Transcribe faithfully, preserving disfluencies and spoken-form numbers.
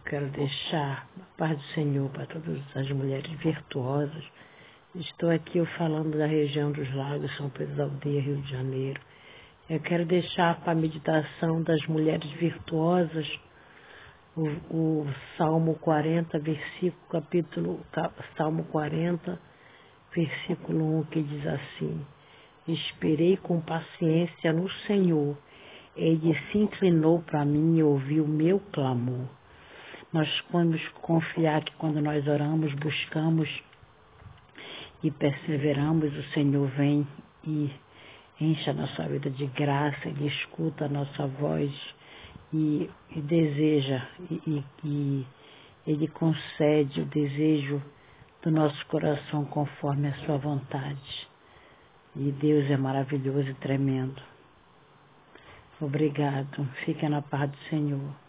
quero deixar a paz do Senhor para todas as mulheres virtuosas. Estou aqui eu falando da região dos Lagos, São Pedro da Aldeia, Rio de Janeiro. Eu quero deixar para a meditação das mulheres virtuosas o, o Salmo quarenta, versículo, capítulo, Salmo quarenta, versículo um, que diz assim: esperei com paciência no Senhor, Ele se inclinou para mim e ouviu o meu clamor. Nós vamos confiar que quando nós oramos, buscamos e perseveramos, o Senhor vem e enche a nossa vida de graça, Ele escuta a nossa voz e, e deseja, e, e Ele concede o desejo do nosso coração conforme a sua vontade. E Deus é maravilhoso e tremendo. Obrigado. Fica na paz do Senhor.